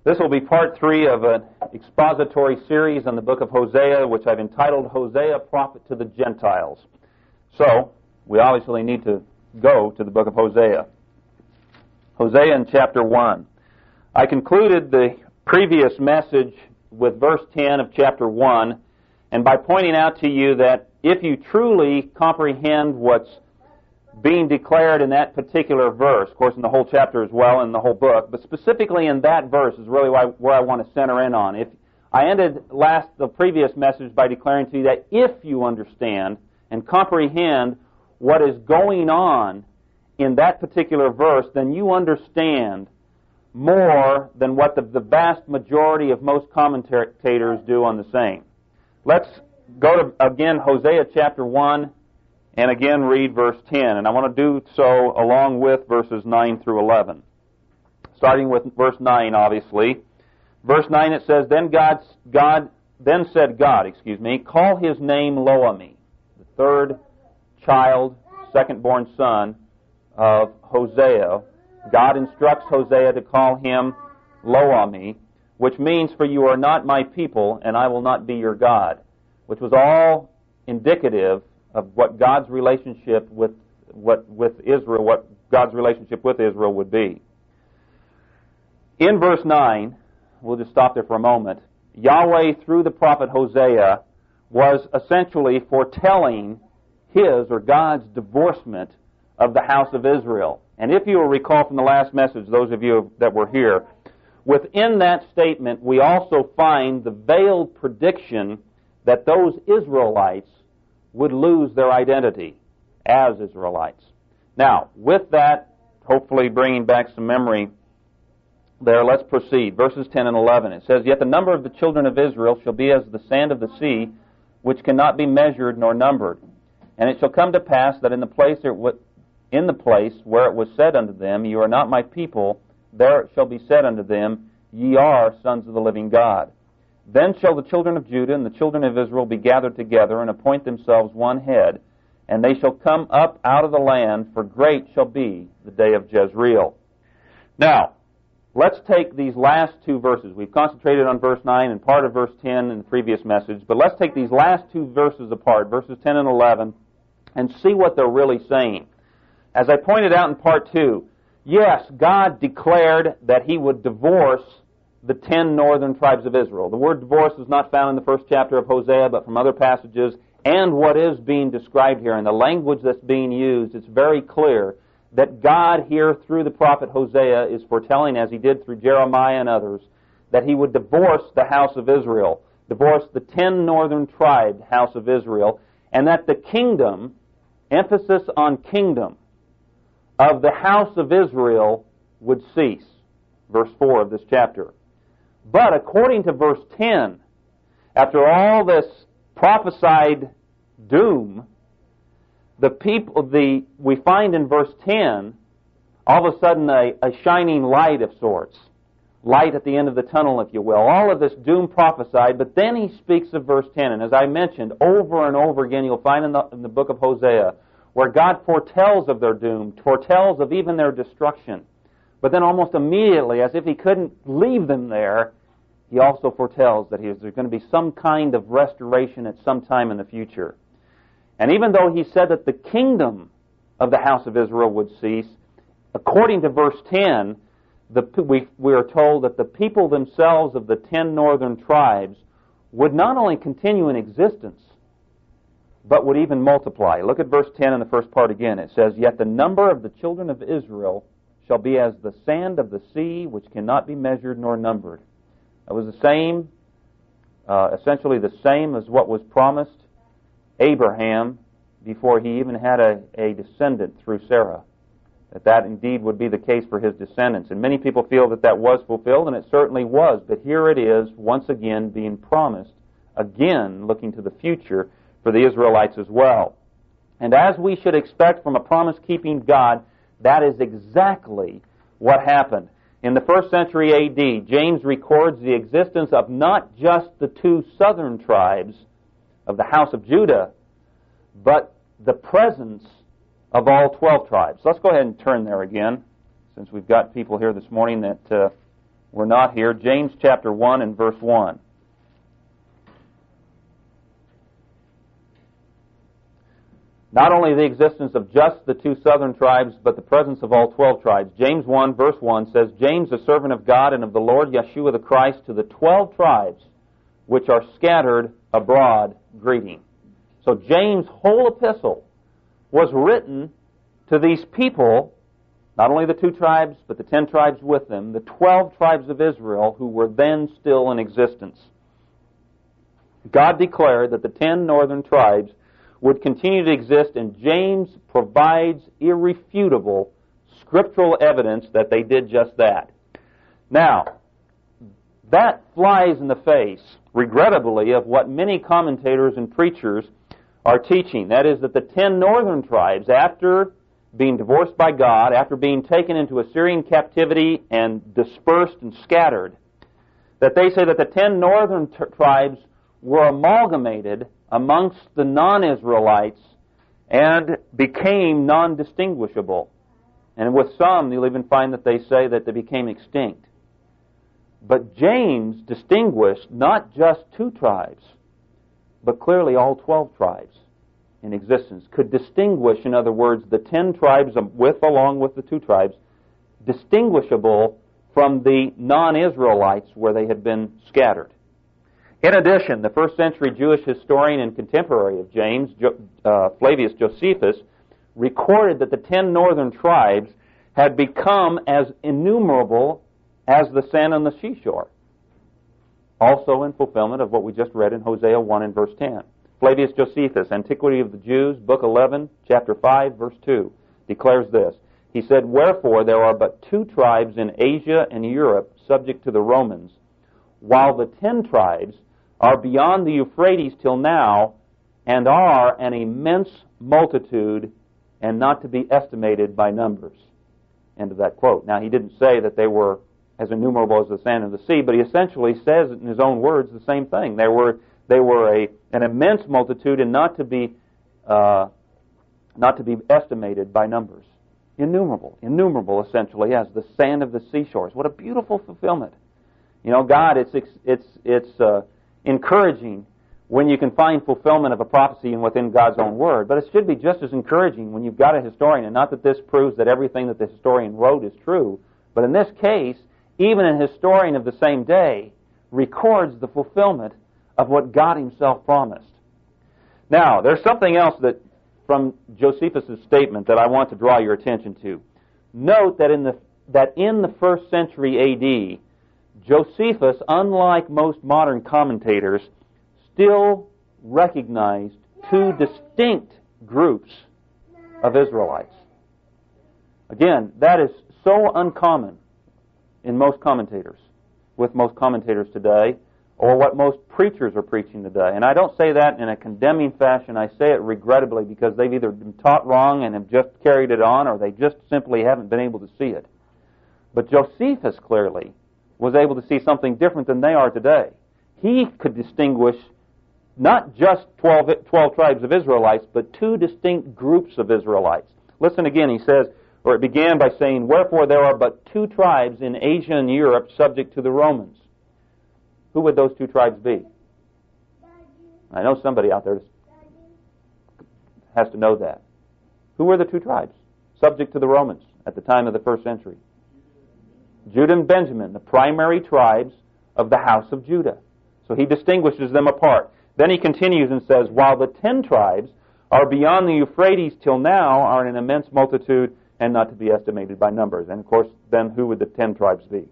This will be part 3 of an expository series on the book of Hosea, which I've entitled Hosea, Prophet to the Gentiles. So, we obviously need to go to the book of Hosea. Hosea in chapter 1. I concluded the previous message with verse 10 of chapter 1, and by pointing out to you that if you truly comprehend what's being declared in that particular verse, of course in the whole chapter as well, in the whole book, but specifically in that verse is really where I want to center in on. If I ended the previous message by declaring to you that if you understand and comprehend what is going on in that particular verse, then you understand more than what the vast majority of most commentators do on the same. Let's go to, again, Hosea chapter 1, and again read verse 10. And I want to do so along with verses 9 through 11. Starting with verse 9, obviously. Verse 9 it says, Then said God, call his name Lo-Ammi, the third child, second-born son of Hosea. God instructs Hosea to call him Lo-Ammi, which means, for you are not my people, and I will not be your God, which was all indicative of what God's relationship with Israel, what God's relationship with Israel would be. In verse 9, we'll just stop there for a moment, Yahweh, through the prophet Hosea, was essentially foretelling his, or God's, divorcement of the house of Israel. And if you will recall from the last message, those of you that were here, within that statement we also find the veiled prediction that those Israelites would lose their identity as Israelites. Now, with that, hopefully bringing back some memory there, let's proceed. Verses 10 and 11. It says, Yet the number of the children of Israel shall be as the sand of the sea, which cannot be measured nor numbered. And it shall come to pass that in the place where it was said unto them, You are not my people, there it shall be said unto them, Ye are sons of the living God. Then shall the children of Judah and the children of Israel be gathered together, and appoint themselves one head, and they shall come up out of the land, for great shall be the day of Jezreel. Now, let's take these last two verses. We've concentrated on verse 9 and part of verse 10 in the previous message, but let's take these last two verses apart, verses 10 and 11, and see what they're really saying. As I pointed out in part 2, yes, God declared that He would divorce the 10 northern tribes of Israel. The word divorce is not found in the first chapter of Hosea, but from other passages, and what is being described here, in the language that's being used, it's very clear that God here, through the prophet Hosea, is foretelling, as He did through Jeremiah and others, that He would divorce the house of Israel, divorce the 10 northern tribe house of Israel, and that the kingdom, emphasis on kingdom, of the house of Israel would cease. Verse 4 of this chapter. But according to verse 10, after all this prophesied doom, we find in verse 10 all of a sudden a shining light of sorts. Light at the end of the tunnel, if you will. All of this doom prophesied, but then he speaks of verse 10. And as I mentioned, over and over again, you'll find in the book of Hosea, where God foretells of their doom, foretells of even their destruction. But then almost immediately, as if He couldn't leave them there, He also foretells that there's going to be some kind of restoration at some time in the future. And even though He said that the kingdom of the house of Israel would cease, according to verse 10, we are told that the people themselves of the 10 northern tribes would not only continue in existence, but would even multiply. Look at verse 10 in the first part again. It says, Yet the number of the children of Israel shall be as the sand of the sea, which cannot be measured nor numbered. It was the same, essentially the same as what was promised Abraham before he even had a descendant through Sarah. That indeed would be the case for his descendants. And many people feel that was fulfilled, and it certainly was. But here it is, once again, being promised, again, looking to the future for the Israelites as well. And as we should expect from a promise-keeping God, that is exactly what happened. In the 1st century A.D., James records the existence of not just the 2 southern tribes of the house of Judah, but the presence of all 12 tribes. Let's go ahead and turn there again, since we've got people here this morning that we're not here. James chapter 1 and verse 1. Not only the existence of just the 2 southern tribes, but the presence of all 12 tribes. James 1 verse 1 says, James, a servant of God and of the Lord Yeshua the Christ, to the 12 tribes which are scattered abroad, greeting. So James' whole epistle was written to these people, not only the 2 tribes, but the 10 tribes with them, the 12 tribes of Israel who were then still in existence. God declared that the 10 northern tribes would continue to exist, and James provides irrefutable scriptural evidence that they did just that. Now, that flies in the face, regrettably, of what many commentators and preachers are teaching. That is, that the 10 northern tribes, after being divorced by God, after being taken into Assyrian captivity and dispersed and scattered, that they say that the 10 northern tribes were amalgamated amongst the non-Israelites and became non-distinguishable. And with some, you'll even find that they say that they became extinct. But James distinguished not just 2 tribes, but clearly all 12 tribes in existence. Could distinguish, in other words, the 10 tribes along with the 2 tribes, distinguishable from the non-Israelites where they had been scattered. In addition, the first century Jewish historian and contemporary of James, Flavius Josephus, recorded that the 10 northern tribes had become as innumerable as the sand on the seashore, also in fulfillment of what we just read in Hosea 1 and verse 10. Flavius Josephus, Antiquity of the Jews, Book 11, chapter 5, verse 2, declares this. He said, Wherefore there are but 2 tribes in Asia and Europe subject to the Romans, while the 10 tribes are beyond the Euphrates till now, and are an immense multitude, and not to be estimated by numbers. End of that quote. Now, he didn't say that they were as innumerable as the sand of the sea, but he essentially says in his own words the same thing. They were an immense multitude, and not to be estimated by numbers. Innumerable, essentially, as the sand of the seashores. What a beautiful fulfillment! You know, God, it's encouraging when you can find fulfillment of a prophecy within God's own Word, but it should be just as encouraging when you've got a historian, and not that this proves that everything that the historian wrote is true, but in this case, even a historian of the same day records the fulfillment of what God Himself promised. Now, there's something else that from Josephus' statement that I want to draw your attention to. Note that in the first century A.D., Josephus, unlike most modern commentators, still recognized 2 distinct groups of Israelites. Again, that is so uncommon in most commentators, with most commentators today, or what most preachers are preaching today. And I don't say that in a condemning fashion. I say it regrettably because they've either been taught wrong and have just carried it on, or they just simply haven't been able to see it. But Josephus clearly was able to see something different than they are today. He could distinguish not just 12 tribes of Israelites, but 2 distinct groups of Israelites. Listen again, he says, or it began by saying, Wherefore there are but 2 tribes in Asia and Europe subject to the Romans. Who would those 2 tribes be? I know somebody out there has to know that. Who were the 2 tribes subject to the Romans at the time of the first century? Judah and Benjamin, the primary tribes of the house of Judah. So he distinguishes them apart. Then he continues and says, While the 10 tribes are beyond the Euphrates till now, are an immense multitude, and not to be estimated by numbers. And of course, then who would the 10 tribes be?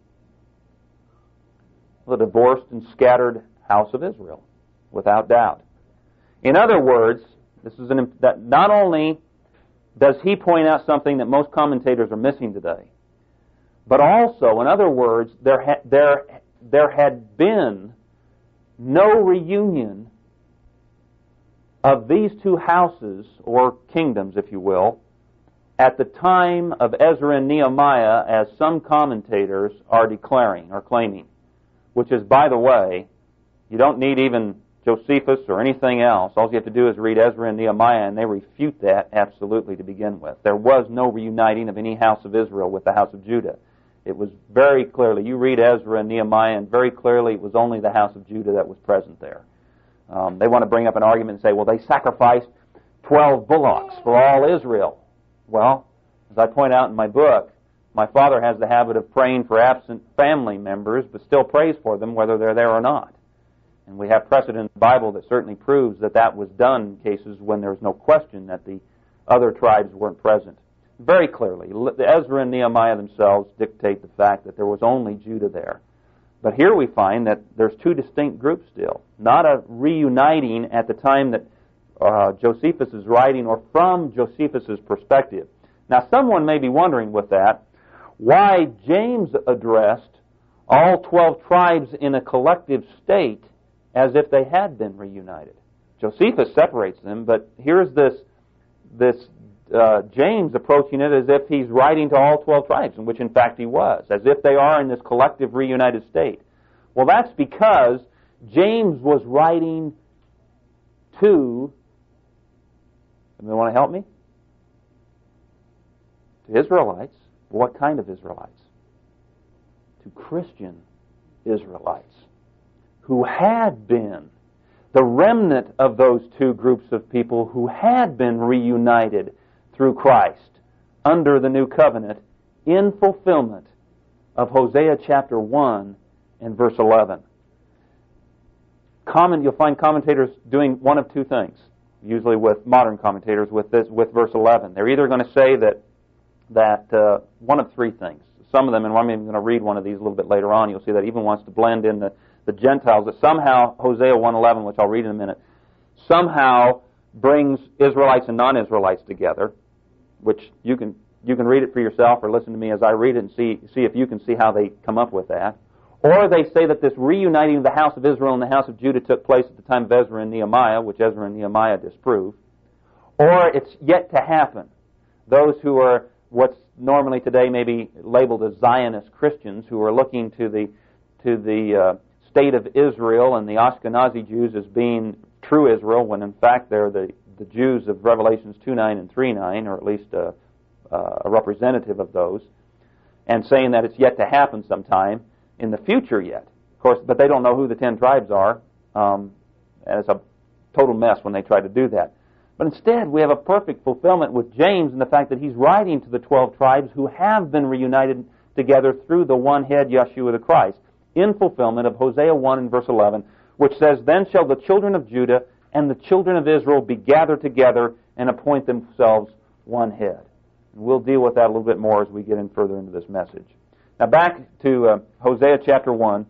The divorced and scattered house of Israel, without doubt. In other words, that not only does he point out something that most commentators are missing today, but also, in other words, there had been no reunion of these 2 houses, or kingdoms, if you will, at the time of Ezra and Nehemiah, as some commentators are declaring or claiming. Which is, by the way, you don't need even Josephus or anything else. All you have to do is read Ezra and Nehemiah, and they refute that absolutely to begin with. There was no reuniting of any house of Israel with the house of Judah. It was very clearly, you read Ezra and Nehemiah, and very clearly it was only the house of Judah that was present there. They want to bring up an argument and say, well, they sacrificed 12 bullocks for all Israel. Well, as I point out in my book, my father has the habit of praying for absent family members, but still prays for them whether they're there or not. And we have precedent in the Bible that certainly proves that that was done in cases when there was no question that the other tribes weren't present. Very clearly, Ezra and Nehemiah themselves dictate the fact that there was only Judah there. But here we find that there's two distinct groups still, not a reuniting at the time that Josephus is writing or from Josephus's perspective. Now, someone may be wondering with that why James addressed all 12 tribes in a collective state as if they had been reunited. Josephus separates them, but here's this James approaching it as if he's writing to all 12 tribes, in which in fact he was, as if they are in this collective reunited state. Well, that's because James was writing to, anyone want to help me? To Israelites. What kind of Israelites? To Christian Israelites who had been the remnant of those two groups of people who had been reunited through Christ under the new covenant in fulfillment of Hosea chapter 1 and verse 11. You'll find commentators doing one of two things, usually with modern commentators with verse 11. They're either going to say that one of three things. Some of them, and I'm even going to read one of these a little bit later on, you'll see that even wants to blend in the Gentiles, that somehow Hosea 1:11, which I'll read in a minute, somehow brings Israelites and non-Israelites together, which you can read it for yourself or listen to me as I read it and see if you can see how they come up with that. Or they say that this reuniting of the house of Israel and the house of Judah took place at the time of Ezra and Nehemiah, which Ezra and Nehemiah disprove. Or it's yet to happen. Those who are what's normally today maybe labeled as Zionist Christians, who are looking to the state of Israel and the Ashkenazi Jews as being true Israel, when in fact they're the Jews of Revelations 2:9 and 3:9, or at least a representative of those, and saying that it's yet to happen sometime in the future yet. Of course, but they don't know who the 10 tribes are, and it's a total mess when they try to do that. But instead, we have a perfect fulfillment with James in the fact that he's writing to the 12 tribes who have been reunited together through the one head, Yeshua the Christ, in fulfillment of Hosea 1 and verse 11, which says, "Then shall the children of Judah and the children of Israel be gathered together and appoint themselves one head." And we'll deal with that a little bit more as we get in further into this message. Now back to Hosea chapter 1.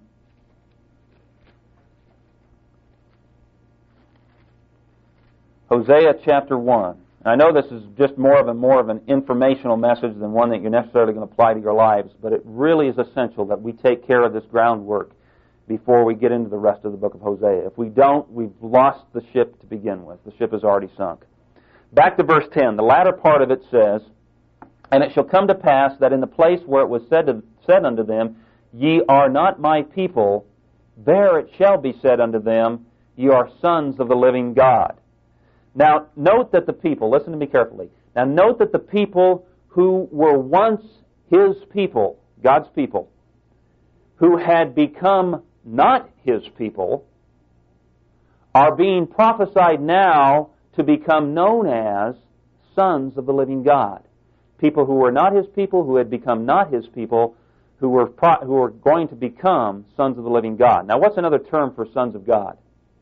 Hosea chapter 1. And I know this is just more of an informational message than one that you're necessarily going to apply to your lives, but it really is essential that we take care of this groundwork before we get into the rest of the book of Hosea. If we don't, we've lost the ship to begin with. The ship is already sunk. Back to verse 10. The latter part of it says, "And it shall come to pass that in the place where it was said unto them, Ye are not my people, there it shall be said unto them, Ye are sons of the living God." Now, note that the people, listen to me carefully, now note that the people who were once His people, God's people, who had become not His people, are being prophesied now to become known as sons of the living God. People who were not His people, who had become not His people, who were going to become sons of the living God. Now, what's another term for sons of God?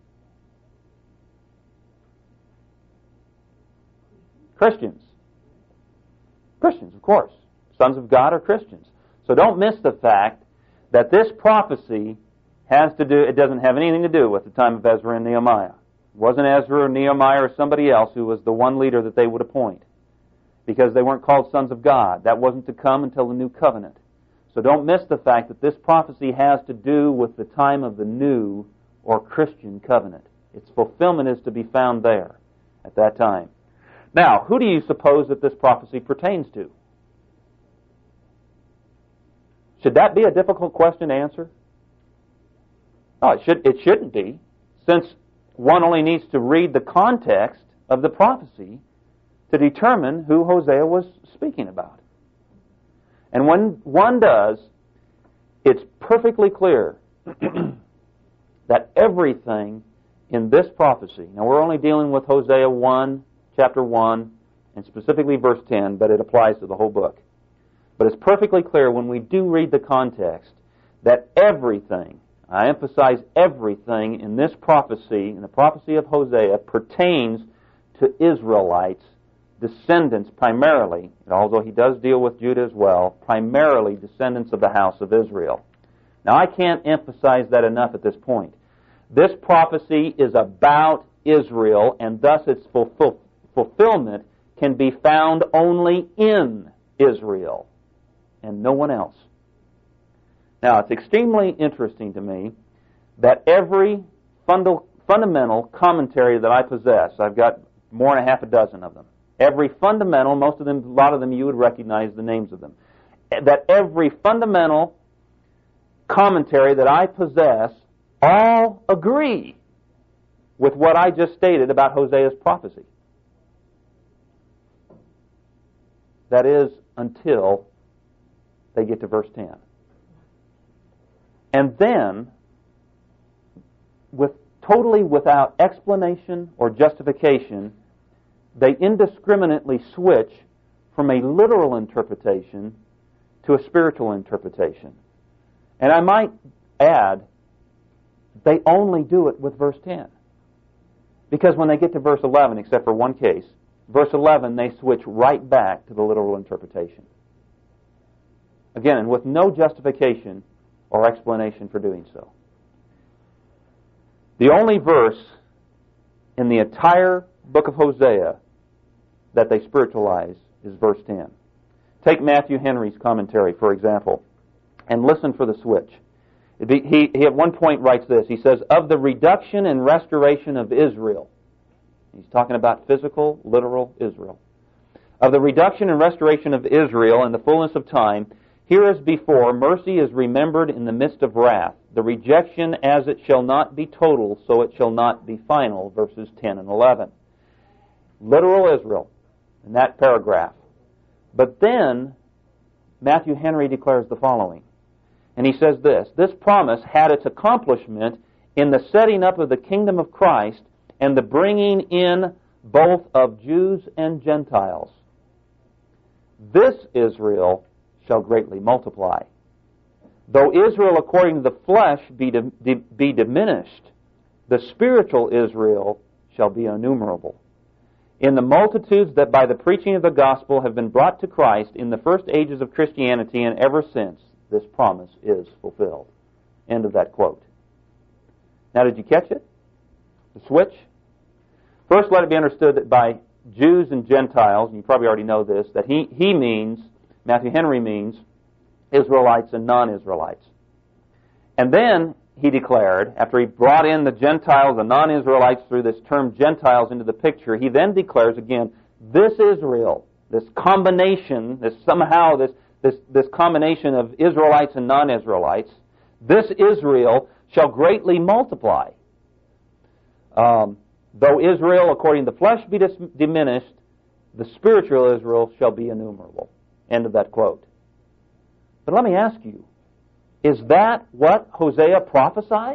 Christians. Christians, of course. Sons of God are Christians. So don't miss the fact that this prophecy it doesn't have anything to do with the time of Ezra and Nehemiah. It wasn't Ezra or Nehemiah or somebody else who was the one leader that they would appoint, because they weren't called sons of God. That wasn't to come until the new covenant. So don't miss the fact that this prophecy has to do with the time of the new or Christian covenant. Its fulfillment is to be found there at that time. Now, who do you suppose that this prophecy pertains to? Should that be a difficult question to answer? No, it shouldn't be, since one only needs to read the context of the prophecy to determine who Hosea was speaking about. And when one does, it's perfectly clear that everything in this prophecy, now we're only dealing with Hosea 1, chapter 1, and specifically verse 10, but it applies to the whole book. But it's perfectly clear when we do read the context that everything, I emphasize everything in this prophecy, in the prophecy of Hosea, pertains to Israelites, descendants primarily, although he does deal with Judah as well, primarily descendants of the house of Israel. Now I can't emphasize that enough at this point. This prophecy is about Israel, and thus its fulfillment can be found only in Israel and no one else. Now, it's extremely interesting to me that every fundamental commentary that I possess, I've got more than half a dozen of them, every fundamental, most of them, a lot of them you would recognize the names of them, that every fundamental commentary that I possess all agree with what I just stated about Hosea's prophecy. That is, until they get to verse 10. And then, totally without explanation or justification, they indiscriminately switch from a literal interpretation to a spiritual interpretation. And I might add, they only do it with verse 10. Because when they get to verse 11, except for one case, verse 11, they switch right back to the literal interpretation. Again, and with no justification or explanation for doing so. The only verse in the entire book of Hosea that they spiritualize is verse 10. Take Matthew Henry's commentary, for example, and listen for the switch. He at one point writes this. He says, of the reduction and restoration of Israel. He's talking about physical, literal Israel. Of the reduction and restoration of Israel in the fullness of time, here as before, mercy is remembered in the midst of wrath. The rejection as it shall not be total, so it shall not be final, verses 10 and 11. Literal Israel in that paragraph. But then, Matthew Henry declares the following. And he says this promise had its accomplishment in the setting up of the kingdom of Christ and the bringing in both of Jews and Gentiles. This Israel shall greatly multiply. Though Israel according to the flesh be diminished, the spiritual Israel shall be innumerable. In the multitudes that by the preaching of the gospel have been brought to Christ in the first ages of Christianity and ever since, this promise is fulfilled. End of that quote. Now, did you catch it? The switch? First, let it be understood that by Jews and Gentiles, and you probably already know this, that he means, Matthew Henry means, Israelites and non-Israelites. And then he declared, after he brought in the Gentiles, the non-Israelites through this term Gentiles into the picture, he then declares again, this Israel, this combination, this combination of Israelites and non-Israelites, this Israel shall greatly multiply. Though Israel, according to the flesh, be diminished, the spiritual Israel shall be innumerable. End of that quote. But let me ask you, is that what Hosea prophesied?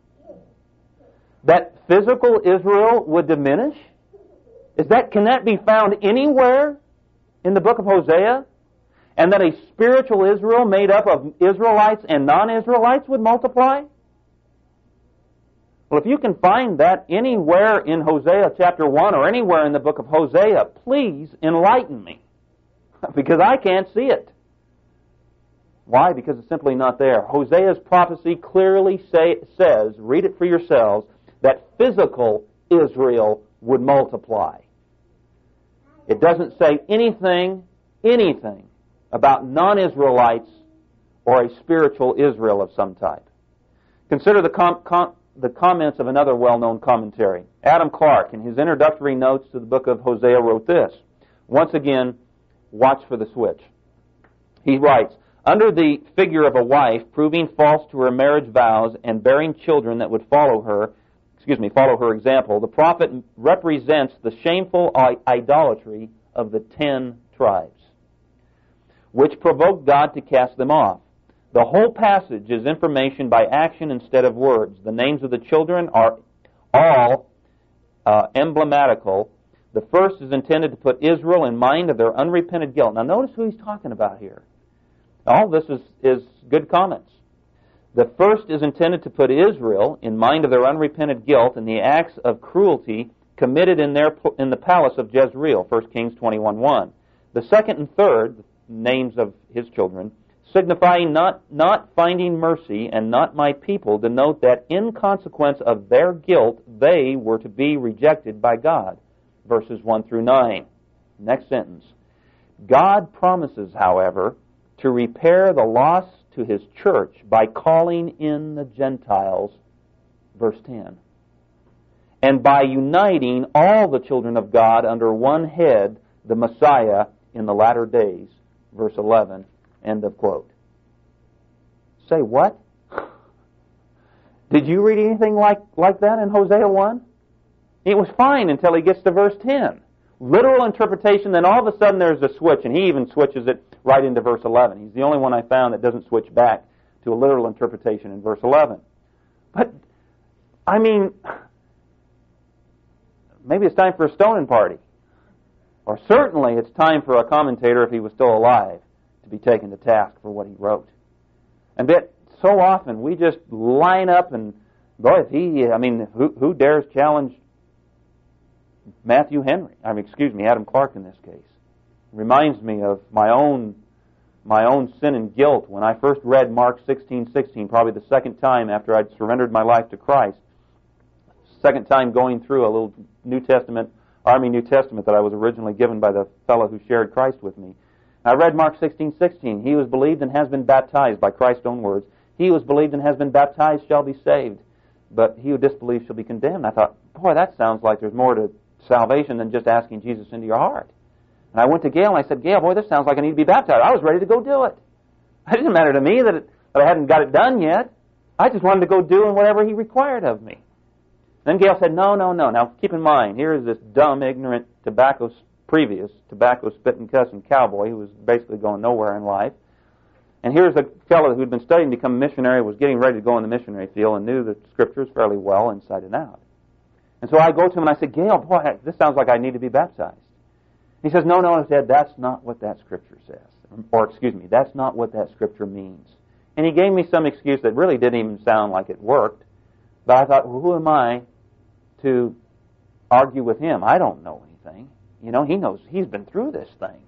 That physical Israel would diminish? Can that be found anywhere in the book of Hosea? And that a spiritual Israel made up of Israelites and non-Israelites would multiply? Well, if you can find that anywhere in Hosea chapter 1 or anywhere in the book of Hosea, please enlighten me. Because I can't see it. Why? Because it's simply not there. Hosea's prophecy clearly says, read it for yourselves, that physical Israel would multiply. It doesn't say anything about non-Israelites or a spiritual Israel of some type. Consider the comments of another well-known commentary. Adam Clarke, in his introductory notes to the book of Hosea, wrote this. Once again, watch for the switch. He writes, under the figure of a wife proving false to her marriage vows and bearing children that would follow her example, the prophet represents the shameful idolatry of the 10 tribes. which provoked God to cast them off. The whole passage is information by action instead of words. The names of the children are all emblematical. The first is intended to put Israel in mind of their unrepented guilt. Now notice who he's talking about here. All this is good comments. The first is intended to put Israel in mind of their unrepented guilt and the acts of cruelty committed in the palace of Jezreel, 1 Kings 21:1. The second and third, names of his children, signifying not finding mercy and not my people, denote that in consequence of their guilt, they were to be rejected by God. Verses 1 through 9. Next sentence. God promises, however, to repair the loss to his church by calling in the Gentiles, verse 10, and by uniting all the children of God under one head, the Messiah, in the latter days, verse 11, end of quote. Say what? Did you read anything like that in Hosea 1? It was fine until he gets to verse 10. Literal interpretation, then all of a sudden there's a switch, and he even switches it right into verse 11. He's the only one I found that doesn't switch back to a literal interpretation in verse 11. But, I mean, maybe it's time for a stoning party. Or certainly it's time for a commentator, if he was still alive, to be taken to task for what he wrote. And that so often we just line up and, boy, who dares challenge Adam Clark in this case? Reminds me of my own sin and guilt when I first read Mark 16:16, probably the second time after I'd surrendered my life to Christ. Second time going through a little Army New Testament that I was originally given by the fellow who shared Christ with me. I read Mark 16:16. He who has believed and has been baptized, by Christ's own words, he who has believed and has been baptized shall be saved, but he who disbelieves shall be condemned. I thought, boy, that sounds like there's more to salvation than just asking Jesus into your heart. And I went to Gail and I said, Gail, boy, this sounds like I need to be baptized. I was ready to go do it. It didn't matter to me that I hadn't got it done yet. I just wanted to go do whatever he required of me. Then Gail said, no. Now, keep in mind, here is this dumb, ignorant, tobacco spitting, cussing cowboy who was basically going nowhere in life. And here's a fellow who'd been studying to become a missionary, was getting ready to go in the missionary field, and knew the Scriptures fairly well inside and out. And so I go to him and I said, Gail, boy, this sounds like I need to be baptized. He says, no, Dad, that's not what that Scripture says. That's not what that Scripture means. And he gave me some excuse that really didn't even sound like it worked. But I thought, well, who am I to argue with him? I don't know anything. He knows. He's been through this thing.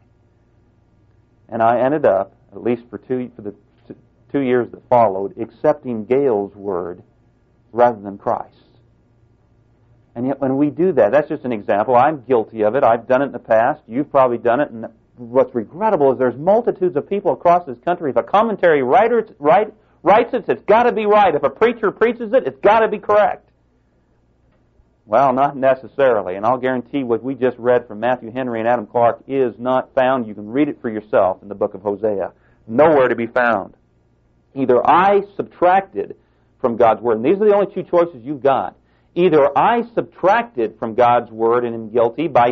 And I ended up, at least for the 2 years that followed, accepting Gail's word rather than Christ's. And yet when we do that, that's just an example. I'm guilty of it. I've done it in the past. You've probably done it. And what's regrettable is there's multitudes of people across this country. If a commentary writer writes it, it's got to be right. If a preacher preaches it, it's got to be correct. Well, not necessarily. And I'll guarantee what we just read from Matthew Henry and Adam Clark is not found. You can read it for yourself in the book of Hosea. Nowhere to be found. Either I subtracted from God's word, and these are the only two choices you've got. Either I subtracted from God's word and am guilty by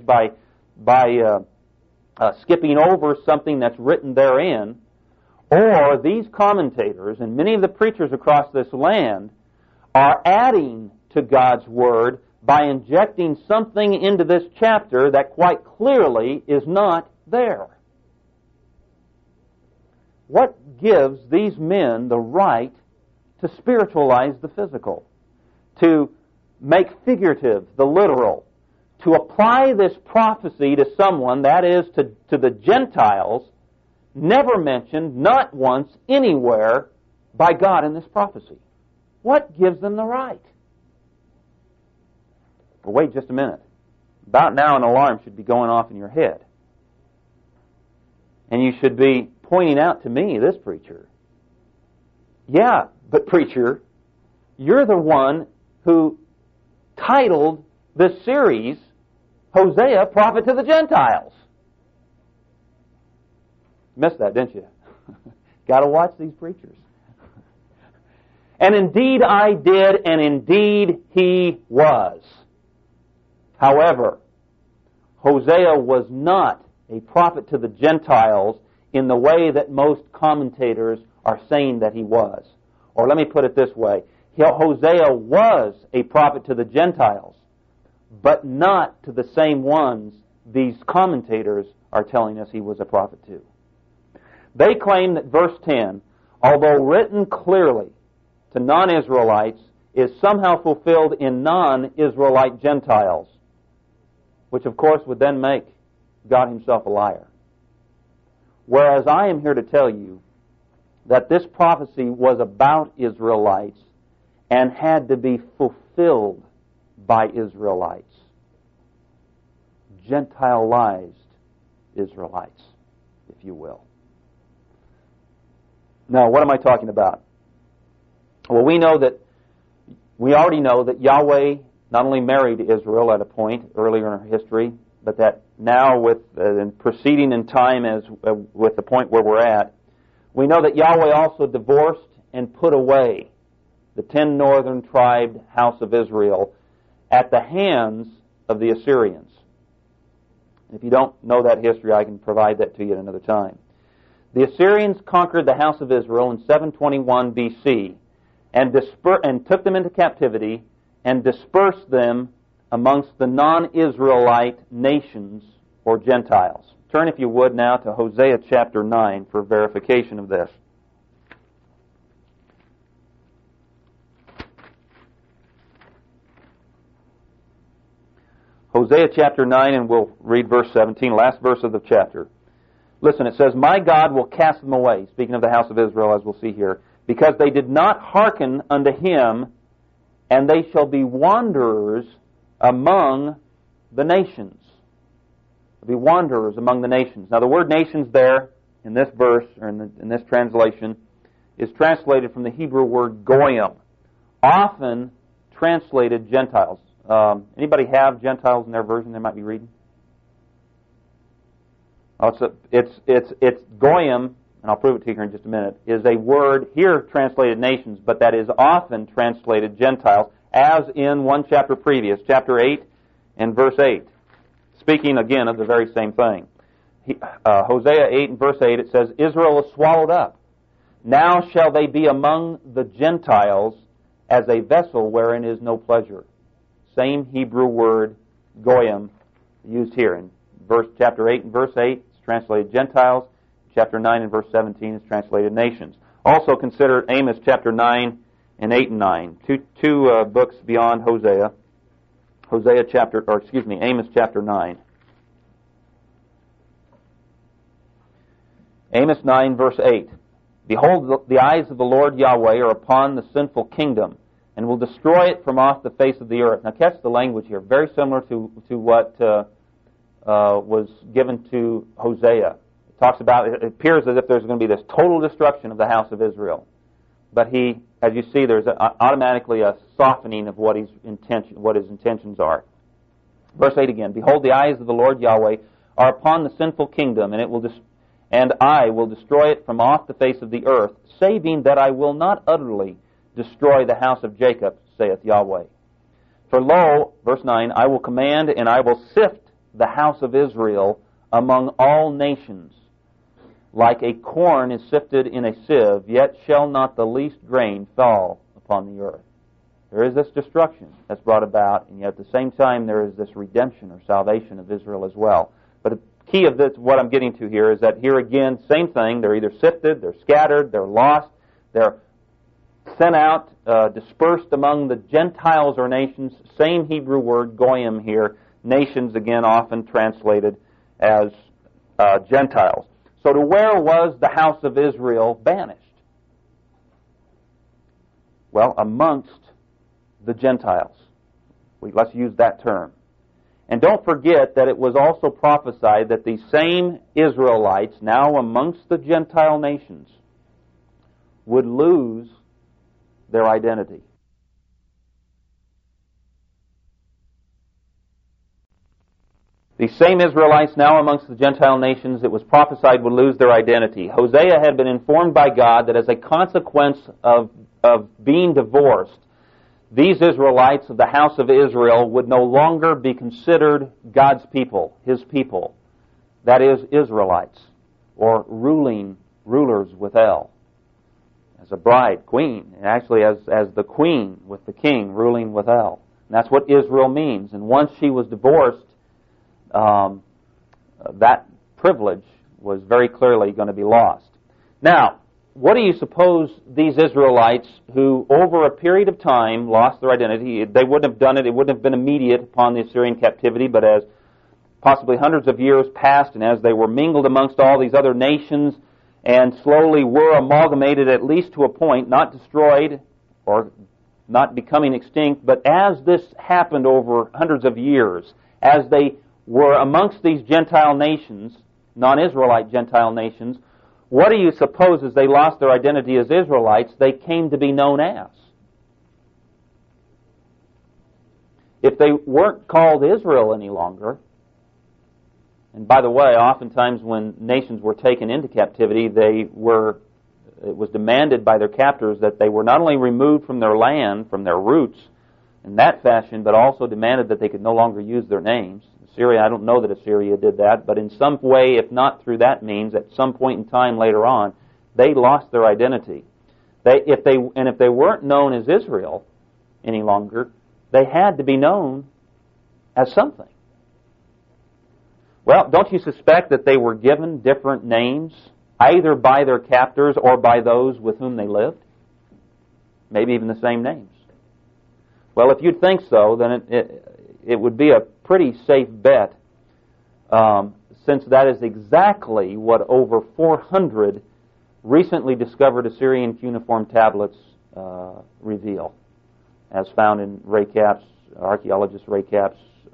skipping over something that's written therein, or these commentators and many of the preachers across this land are adding to God's word by injecting something into this chapter that quite clearly is not there. What gives these men the right to spiritualize the physical? To make figurative the literal, to apply this prophecy to someone, that is, to the Gentiles, never mentioned, not once, anywhere, by God in this prophecy. What gives them the right? But wait just a minute. About now an alarm should be going off in your head. And you should be pointing out to me, this preacher, yeah, but preacher, you're the one who titled this series, Hosea, Prophet to the Gentiles. Missed that, didn't you? Got to watch these preachers. And indeed I did, and indeed he was. However, Hosea was not a prophet to the Gentiles in the way that most commentators are saying that he was. Or let me put it this way. Hosea was a prophet to the Gentiles, but not to the same ones these commentators are telling us he was a prophet to. They claim that verse 10, although written clearly to non-Israelites, is somehow fulfilled in non-Israelite Gentiles, which of course would then make God himself a liar. Whereas I am here to tell you that this prophecy was about Israelites and had to be fulfilled by Israelites. Gentileized Israelites, if you will. Now, what am I talking about? Well, we already know that Yahweh not only married Israel at a point earlier in her history, but that now with proceeding in time as with the point where we're at, we know that Yahweh also divorced and put away the 10 northern tribed house of Israel at the hands of the Assyrians. If you don't know that history, I can provide that to you at another time. The Assyrians conquered the house of Israel in 721 BC and took them into captivity and dispersed them amongst the non-Israelite nations or Gentiles. Turn, if you would, now to Hosea chapter 9 for verification of this. Hosea chapter 9, and we'll read verse 17, last verse of the chapter. Listen, it says, "My God will cast them away," speaking of the house of Israel, as we'll see here, "because they did not hearken unto him, and they shall be wanderers among the nations." They'll be wanderers among the nations. Now, the word nations there, in this verse, or in this translation, is translated from the Hebrew word goyim, often translated Gentiles. Anybody have Gentiles in their version they might be reading? It's goyim, and I'll prove it to you here in just a minute, is a word here translated nations, but that is often translated Gentiles, as in one chapter previous, chapter 8 and verse 8. Speaking again of the very same thing. Hosea 8 and verse 8, it says, "Israel is swallowed up. Now shall they be among the Gentiles as a vessel wherein is no pleasure." Same Hebrew word, goyim, used here. In chapter 8 and verse 8, it's translated Gentiles. Chapter 9 and verse 17 is translated nations. Also consider Amos chapter 9 and 8 and 9. Two books beyond Hosea. Amos chapter 9. Amos 9 verse 8. "Behold, the eyes of the Lord Yahweh are upon the sinful kingdom, and will destroy it from off the face of the earth." Now catch the language here, very similar to what was given to Hosea. It appears as if there's going to be this total destruction of the house of Israel. But as you see, there's automatically a softening of what his intentions are. Verse 8 again, "Behold, the eyes of the Lord Yahweh are upon the sinful kingdom, and I will destroy it from off the face of the earth, saving that I will not utterly destroy the house of Jacob, saith Yahweh. For lo," verse 9, "I will command, and I will sift the house of Israel among all nations. Like a corn is sifted in a sieve, yet shall not the least grain fall upon the earth." There is this destruction that's brought about, and yet at the same time there is this redemption or salvation of Israel as well. But the key of this, what I'm getting to here, is that here again, same thing. They're either sifted, they're scattered, they're lost, they're sent out, dispersed among the Gentiles or nations. Same Hebrew word, goyim here. Nations, again, often translated as Gentiles. So to where was the house of Israel banished? Well, amongst the Gentiles. Let's use that term. And don't forget that it was also prophesied that these same Israelites, now amongst the Gentile nations, would lose their identity. These same Israelites now amongst the Gentile nations, it was prophesied would lose their identity. Hosea had been informed by God that as a consequence of being divorced, these Israelites of the house of Israel would no longer be considered God's people, His people. That is, Israelites. or rulers with L. As a bride, queen, and actually as the queen with the king ruling with L. And that's what Israel means. And once she was divorced, that privilege was very clearly going to be lost. Now, what do you suppose these Israelites who over a period of time lost their identity, they wouldn't have done it, it wouldn't have been immediate upon the Assyrian captivity, but as possibly hundreds of years passed and as they were mingled amongst all these other nations and slowly were amalgamated at least to a point, not destroyed or not becoming extinct, but as this happened over hundreds of years, as they were amongst these Gentile nations, non-Israelite Gentile nations, what do you suppose as they lost their identity as Israelites, they came to be known as? If they weren't called Israel any longer, and by the way, oftentimes when nations were taken into captivity, it was demanded by their captors that they were not only removed from their land, from their roots, in that fashion, but also demanded that they could no longer use their names. Assyria, I don't know that Assyria did that, but in some way, if not through that means, at some point in time later on, they lost their identity. If they weren't known as Israel any longer, they had to be known as something. Well, don't you suspect that they were given different names, either by their captors or by those with whom they lived? Maybe even the same names. Well, if you'd think so, then it would be a pretty safe bet, since that is exactly what over 400 recently discovered Assyrian cuneiform tablets reveal, as found in Ray Capps, archaeologist Ray Capps'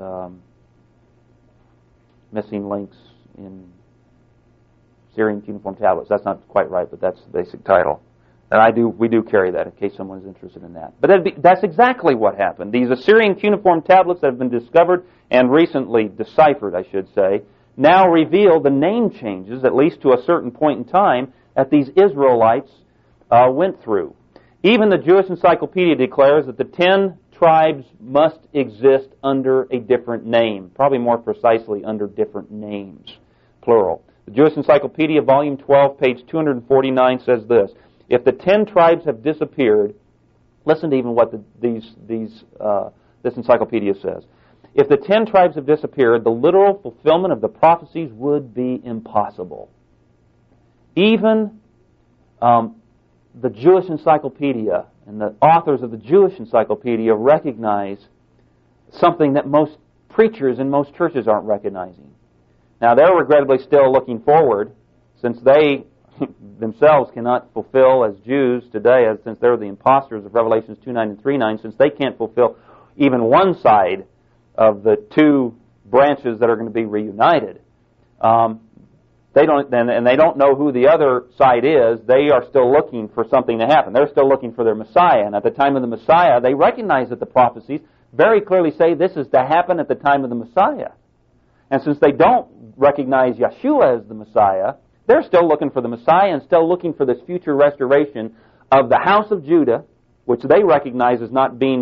missing links in Assyrian cuneiform tablets. That's not quite right, but that's the basic title. And we do carry that in case someone is interested in that. But that's exactly what happened. These Assyrian cuneiform tablets that have been discovered and recently deciphered, I should say, now reveal the name changes, at least to a certain point in time, that these Israelites went through. Even the Jewish Encyclopedia declares that the 10 tribes must exist under a different name, probably more precisely under different names, plural. The Jewish Encyclopedia, volume 12, page 249 says this: if the 10 tribes have disappeared, listen to even what this encyclopedia says. If the 10 tribes have disappeared, the literal fulfillment of the prophecies would be impossible. Even the Jewish Encyclopedia and the authors of the Jewish Encyclopedia recognize something that most preachers in most churches aren't recognizing. Now, they're regrettably still looking forward, since they themselves cannot fulfill as Jews today, since they're the imposters of Revelations 2:9 and 3:9, since they can't fulfill even one side of the two branches that are going to be reunited. They don't know who the other side is. They are still looking for something to happen. They're still looking for their Messiah. And at the time of the Messiah, they recognize that the prophecies very clearly say this is to happen at the time of the Messiah. And since they don't recognize Yeshua as the Messiah, they're still looking for the Messiah and still looking for this future restoration of the house of Judah, which they recognize as not being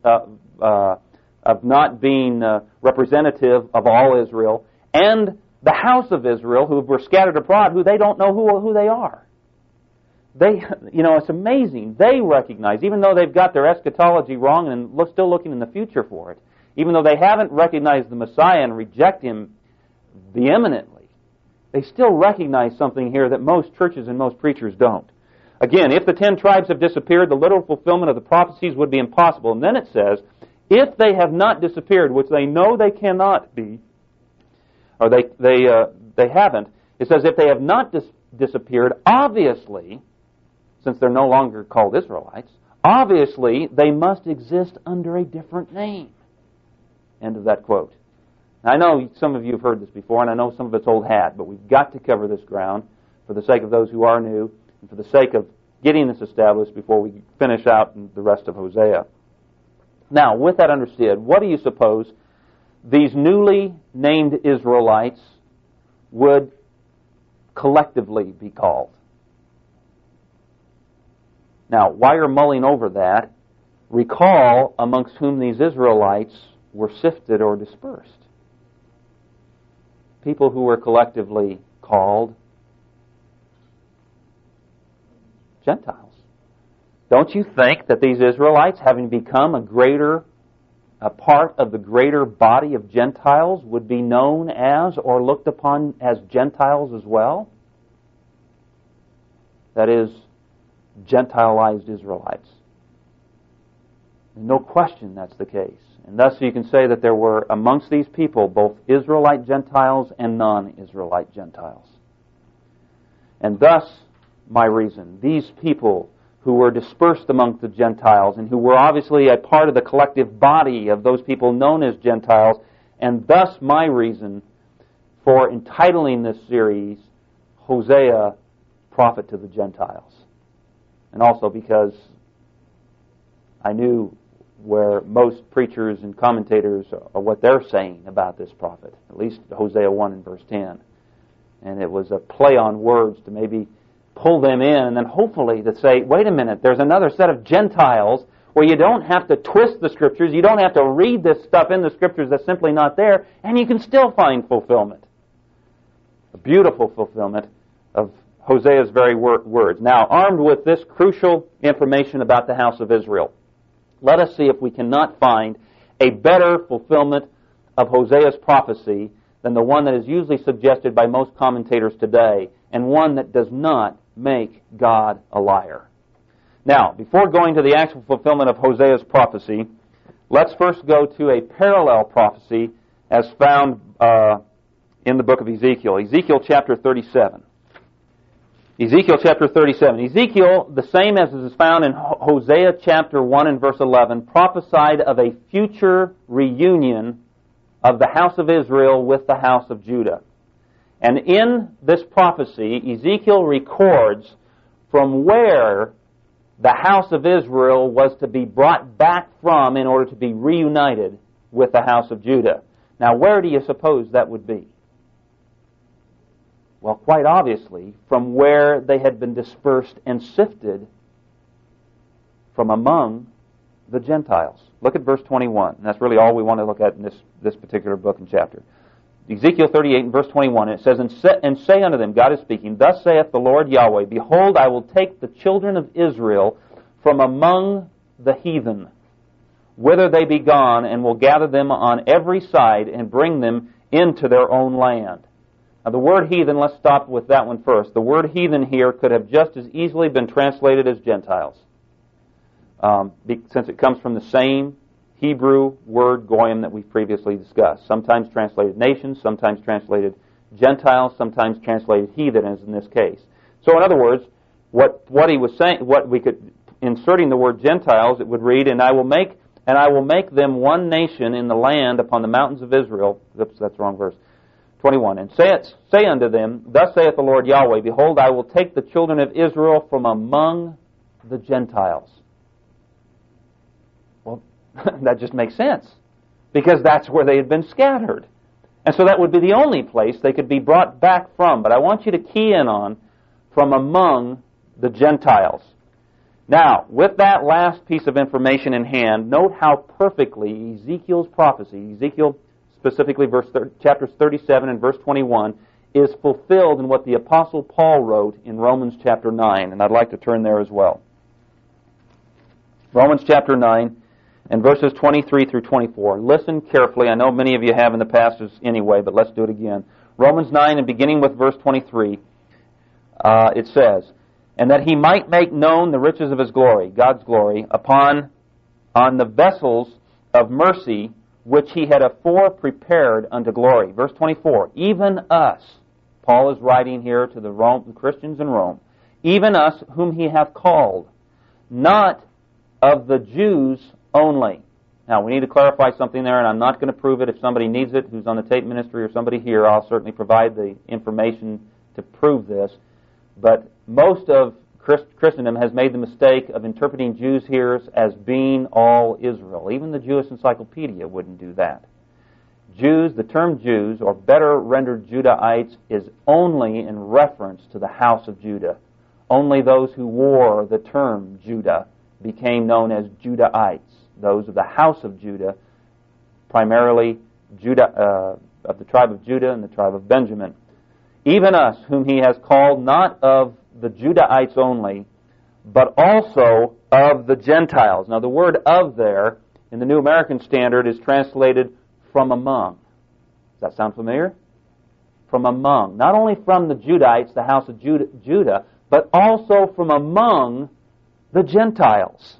representative of all Israel, and the house of Israel, who were scattered abroad, who they don't know who they are. It's amazing. They recognize, even though they've got their eschatology wrong and still looking in the future for it, even though they haven't recognized the Messiah and reject Him vehemently, they still recognize something here that most churches and most preachers don't. Again, if the 10 tribes have disappeared, the literal fulfillment of the prophecies would be impossible. And then it says, if they have not disappeared, which they know they cannot be, or they haven't, it says if they have not disappeared, obviously, since they're no longer called Israelites, obviously they must exist under a different name. End of that quote. Now, I know some of you have heard this before, and I know some of it's old hat, but we've got to cover this ground for the sake of those who are new, and for the sake of getting this established before we finish out the rest of Hosea. Now, with that understood, what do you suppose these newly named Israelites would collectively be called? Now, while you're mulling over that, recall amongst whom these Israelites were sifted or dispersed. People who were collectively called Gentiles. Don't you think that these Israelites, having become a part of the greater body of Gentiles, would be known as or looked upon as Gentiles as well? That is, Gentilized Israelites. No question that's the case. And thus you can say that there were amongst these people both Israelite Gentiles and non-Israelite Gentiles. And thus, my reason, these people who were dispersed amongst the Gentiles and who were obviously a part of the collective body of those people known as Gentiles, and thus my reason for entitling this series, Hosea, Prophet to the Gentiles. And also because I knew where most preachers and commentators are what they're saying about this prophet, at least Hosea 1 and verse 10. And it was a play on words to maybe pull them in and then hopefully to say, wait a minute, there's another set of Gentiles where you don't have to twist the Scriptures, you don't have to read this stuff in the Scriptures that's simply not there, and you can still find fulfillment. A beautiful fulfillment of Hosea's very words. Now, armed with this crucial information about the house of Israel, let us see if we cannot find a better fulfillment of Hosea's prophecy than the one that is usually suggested by most commentators today, and one that does not make God a liar. Now, before going to the actual fulfillment of Hosea's prophecy, let's first go to a parallel prophecy as found in the book of Ezekiel. Ezekiel chapter 37. Ezekiel chapter 37. Ezekiel, the same as is found in Hosea chapter 1 and verse 11, prophesied of a future reunion of the house of Israel with the house of Judah. And in this prophecy, Ezekiel records from where the house of Israel was to be brought back from in order to be reunited with the house of Judah. Now, where do you suppose that would be? Well, quite obviously, from where they had been dispersed and sifted from among the Gentiles. Look at verse 21. And that's really all we want to look at in this particular book and chapter. Ezekiel 38 and verse 21, it says, And say unto them, God is speaking, Thus saith the Lord Yahweh, Behold, I will take the children of Israel from among the heathen, whither they be gone, and will gather them on every side, and bring them into their own land. Now, the word heathen, let's stop with that one first. The word heathen here could have just as easily been translated as Gentiles, since it comes from the same Hebrew word goyim that we've previously discussed. Sometimes translated nations, sometimes translated Gentiles, sometimes translated heathen, as in this case. So, in other words, what he was saying, what we could, inserting the word Gentiles, it would read, And I will make them one nation in the land upon the mountains of Israel. Oops, that's the wrong verse. 21, And say unto them, Thus saith the Lord Yahweh, Behold, I will take the children of Israel from among the Gentiles. Well, that just makes sense, because that's where they had been scattered. And so that would be the only place they could be brought back from. But I want you to key in on from among the Gentiles. Now, with that last piece of information in hand, note how perfectly Ezekiel's prophecy, Ezekiel specifically chapters 37 and verse 21, is fulfilled in what the Apostle Paul wrote in Romans chapter 9. And I'd like to turn there as well. Romans chapter 9 and verses 23 through 24. Listen carefully. I know many of you have in the past anyway, but let's do it again. Romans 9 and beginning with verse 23, it says, And that he might make known the riches of his glory, God's glory, on the vessels of mercy, which he had afore prepared unto glory. Verse 24, Even us, Paul is writing here to the Christians in Rome, even us whom he hath called, not of the Jews only. Now, we need to clarify something there, and I'm not going to prove it. If somebody needs it, who's on the tape ministry or somebody here, I'll certainly provide the information to prove this. But most of Christendom has made the mistake of interpreting Jews here as being all Israel. Even the Jewish Encyclopedia wouldn't do that. Jews, the term Jews, or better rendered Judahites, is only in reference to the house of Judah. Only those who wore the term Judah became known as Judahites. Those of the house of Judah, primarily Judah, of the tribe of Judah and the tribe of Benjamin. Even us, whom he has called not of the Judahites only, but also of the Gentiles. Now the word of there in the New American Standard is translated from among. Does that sound familiar? From among. Not only from the Judites, the house of Judah, but also from among the Gentiles.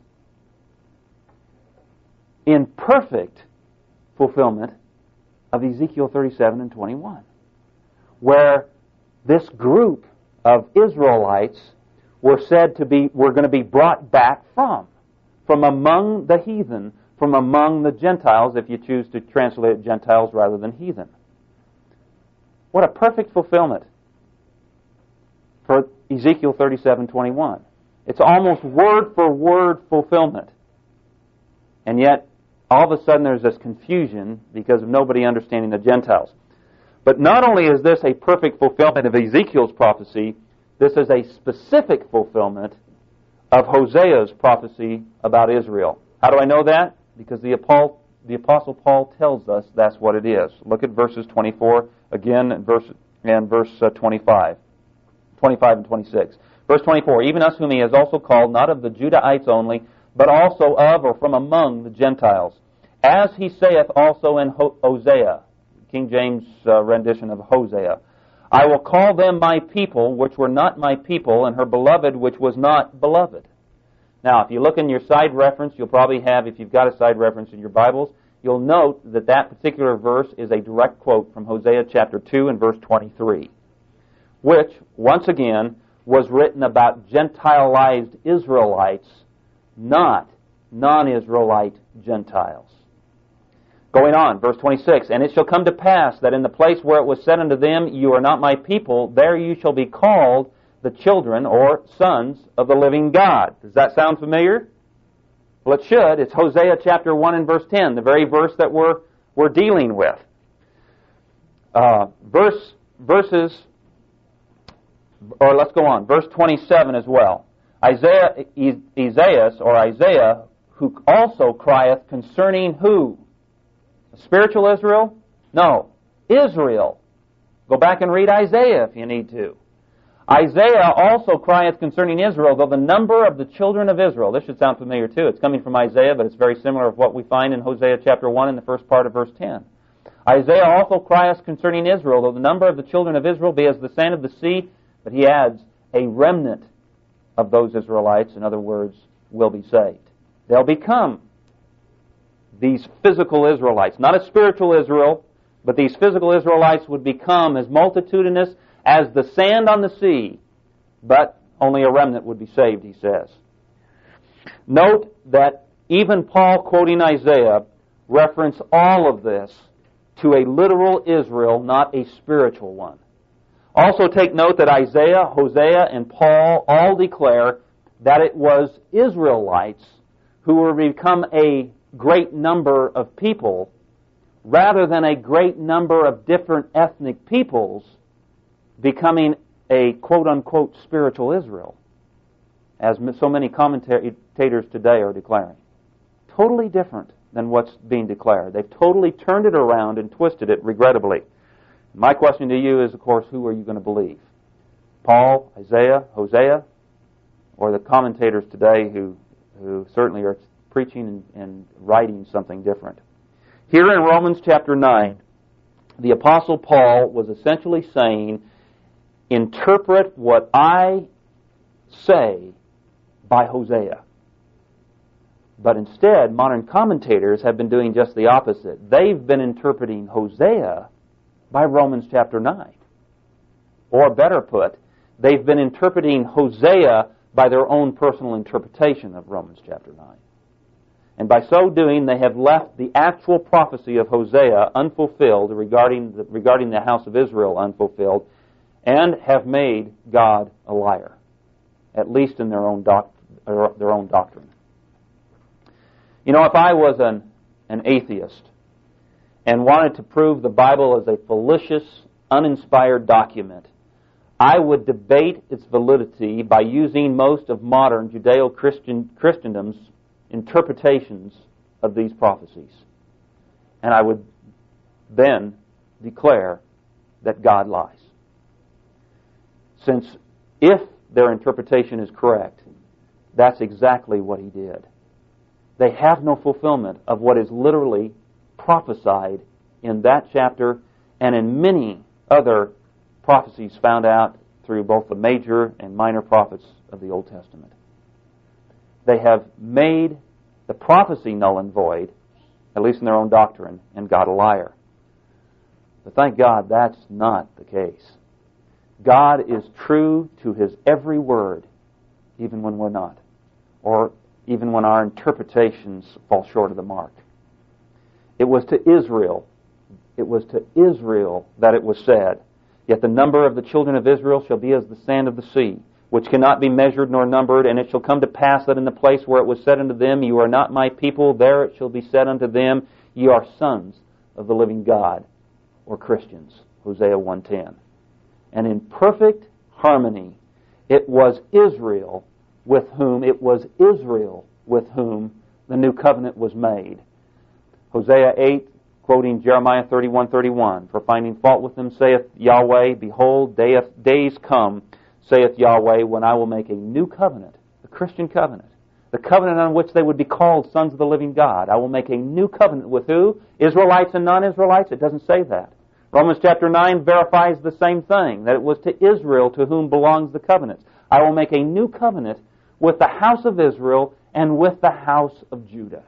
In perfect fulfillment of Ezekiel 37 and 21, where this group of Israelites were going to be brought back from among the heathen, from among the Gentiles, if you choose to translate it Gentiles rather than heathen. What a perfect fulfillment for Ezekiel 37:21. It's almost word for word fulfillment. And yet, all of a sudden there's this confusion because of nobody understanding the Gentiles. But not only is this a perfect fulfillment of Ezekiel's prophecy, this is a specific fulfillment of Hosea's prophecy about Israel. How do I know that? Because the Apostle Paul tells us that's what it is. Look at verses 24 again and verse 25 and 26. Verse 24, even us whom he has also called, not of the Judahites only, but also of or from among the Gentiles. As he saith also in Hosea, King James rendition of Hosea, I will call them my people, which were not my people, and her beloved, which was not beloved. Now, if you look in your side reference, you'll probably have, if you've got a side reference in your Bibles, you'll note that that particular verse is a direct quote from Hosea chapter 2 and verse 23, which, once again, was written about Gentilized Israelites, not non-Israelite Gentiles. Going on, verse 26, and it shall come to pass that in the place where it was said unto them, you are not my people, there you shall be called the children or sons of the living God. Does that sound familiar? Well, it should. It's Hosea chapter 1 and verse 10, the very verse that we're dealing with. Let's go on. Verse 27 as well. Isaiah, who also crieth concerning who? Spiritual Israel? No. Israel. Go back and read Isaiah if you need to. Isaiah also crieth concerning Israel, though the number of the children of Israel. This should sound familiar too. It's coming from Isaiah, but it's very similar to what we find in Hosea chapter 1 in the first part of verse 10. Isaiah also crieth concerning Israel, though the number of the children of Israel be as the sand of the sea, but he adds, a remnant of those Israelites, in other words, will be saved. They'll become these physical Israelites. Not a spiritual Israel, but these physical Israelites would become as multitudinous as the sand on the sea, but only a remnant would be saved, he says. Note that even Paul, quoting Isaiah, referenced all of this to a literal Israel, not a spiritual one. Also take note that Isaiah, Hosea, and Paul all declare that it was Israelites who were to become a great number of people rather than a great number of different ethnic peoples becoming a quote-unquote spiritual Israel, as so many commentators today are declaring. Totally different than what's being declared. They've totally turned it around and twisted it, regrettably. My question to you is, of course, who are you going to believe? Paul, Isaiah, Hosea, or the commentators today who certainly are preaching and writing something different? Here in Romans chapter 9, the Apostle Paul was essentially saying, interpret what I say by Hosea. But instead, modern commentators have been doing just the opposite. They've been interpreting Hosea by Romans chapter 9. Or better put, they've been interpreting Hosea by their own personal interpretation of Romans chapter 9. And by so doing, they have left the actual prophecy of Hosea unfulfilled regarding the house of Israel unfulfilled, and have made God a liar, at least in their own doctrine. You know, if I was an atheist and wanted to prove the Bible as a fallacious, uninspired document, I would debate its validity by using most of modern Judeo-Christendom's interpretations of these prophecies. And I would then declare that God lies. Since if their interpretation is correct, that's exactly what he did. They have no fulfillment of what is literally prophesied in that chapter and in many other prophecies found out through both the major and minor prophets of the Old Testament. They have made the prophecy null and void, at least in their own doctrine, and God a liar. But thank God that's not the case. God is true to His every word, even when we're not, or even when our interpretations fall short of the mark. It was to Israel that it was said, "Yet the number of the children of Israel shall be as the sand of the sea, which cannot be measured nor numbered. And it shall come to pass that in the place where it was said unto them, You are not my people, there it shall be said unto them, Ye are sons of the living God," or Christians, Hosea 1:10. And in perfect harmony, it was Israel with whom the new covenant was made. Hosea 8, quoting Jeremiah 31:31, "For finding fault with them, saith Yahweh, Behold, days come, saith Yahweh, when I will make a new covenant," the Christian covenant, the covenant on which they would be called sons of the living God. I will make a new covenant with who? Israelites and non-Israelites? It doesn't say that. Romans chapter 9 verifies the same thing, that it was to Israel to whom belongs the covenant. I will make a new covenant with the house of Israel and with the house of Judah.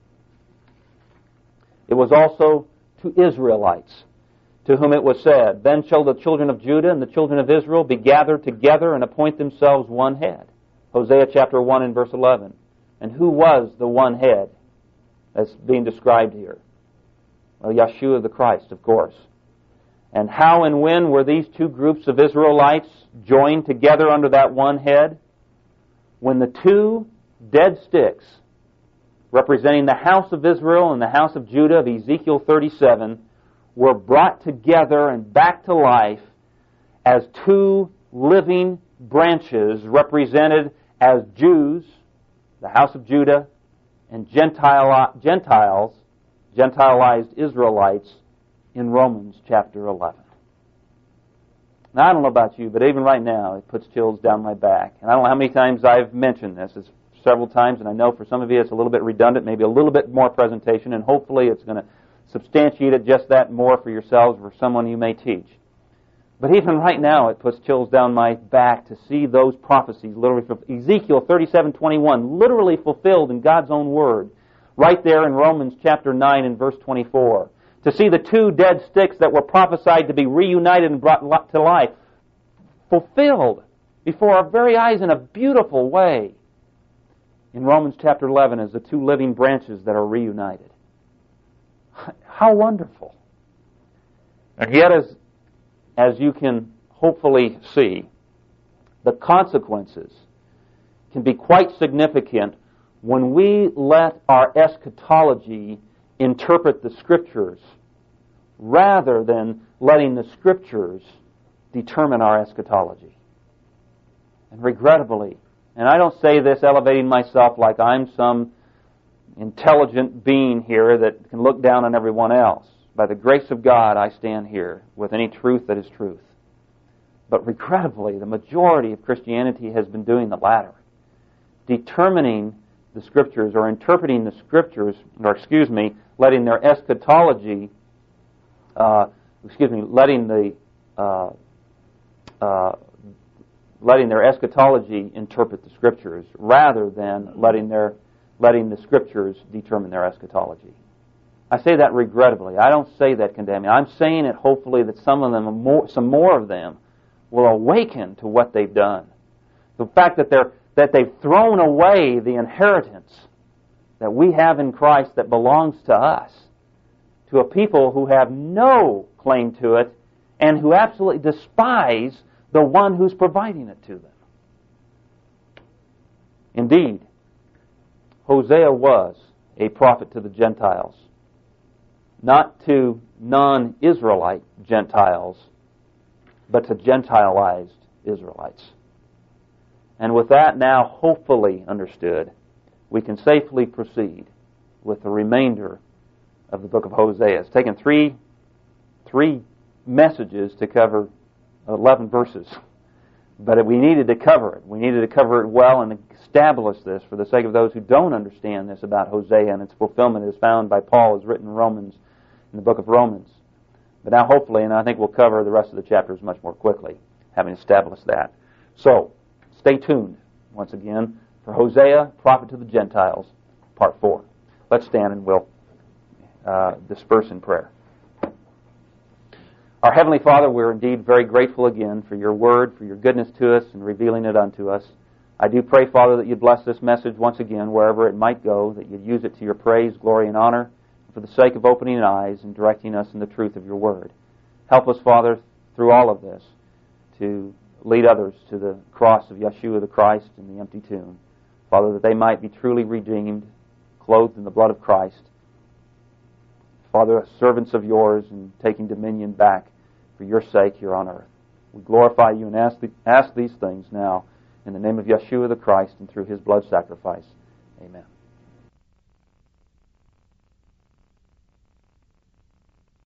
It was also to Israelites, to whom it was said, "Then shall the children of Judah and the children of Israel be gathered together and appoint themselves one head." Hosea chapter 1 and verse 11. And who was the one head that's being described here? Well, Yeshua the Christ, of course. And how and when were these two groups of Israelites joined together under that one head? When the two dead sticks representing the house of Israel and the house of Judah of Ezekiel 37 were brought together and back to life as two living branches represented as Jews, the house of Judah, and Gentiles, Gentilized Israelites in Romans chapter 11. Now, I don't know about you, but even right now, it puts chills down my back. And I don't know how many times I've mentioned this. It's several times, and I know for some of you it's a little bit redundant, maybe a little bit more presentation, and hopefully it's going to substantiate it just that more for yourselves or for someone you may teach. But even right now, it puts chills down my back to see those prophecies, literally from Ezekiel 37:21, literally fulfilled in God's own word, right there in Romans chapter 9 and verse 24. To see the two dead sticks that were prophesied to be reunited and brought to life, fulfilled before our very eyes in a beautiful way in Romans chapter 11 as the two living branches that are reunited. How wonderful. And yet, as you can hopefully see, the consequences can be quite significant when we let our eschatology interpret the Scriptures rather than letting the Scriptures determine our eschatology. And regrettably, and I don't say this elevating myself like I'm some intelligent being here that can look down on everyone else. By the grace of God, I stand here with any truth that is truth. But regrettably, the majority of Christianity has been doing the latter, determining the Scriptures or interpreting the Scriptures, letting their eschatology, letting their eschatology interpret the Scriptures rather than letting the Scriptures determine their eschatology. I say that regrettably. I don't say that condemning. I'm saying it hopefully that some more of them will awaken to what they've done. The fact that they've thrown away the inheritance that we have in Christ that belongs to us, to a people who have no claim to it and who absolutely despise the one who's providing it to them. Indeed, Hosea was a prophet to the Gentiles, not to non-Israelite Gentiles, but to Gentilized Israelites. And with that now hopefully understood, we can safely proceed with the remainder of the book of Hosea. It's taken three messages to cover 11 verses. But we needed to cover it. We needed to cover it well and establish this for the sake of those who don't understand this about Hosea and its fulfillment as found by Paul as written in the book of Romans. But now hopefully, and I think we'll cover the rest of the chapters much more quickly, having established that. So, stay tuned once again for Hosea, Prophet to the Gentiles, Part 4. Let's stand and we'll disperse in prayer. Our Heavenly Father, we're indeed very grateful again for your word, for your goodness to us and revealing it unto us. I do pray, Father, that you'd bless this message once again, wherever it might go, that you'd use it to your praise, glory, and honor, for the sake of opening eyes and directing us in the truth of your word. Help us, Father, through all of this, to lead others to the cross of Yeshua the Christ and the empty tomb. Father, that they might be truly redeemed, clothed in the blood of Christ. Father, servants of yours and taking dominion back for your sake here on earth. We glorify you and ask these things now in the name of Yeshua the Christ and through his blood sacrifice. Amen.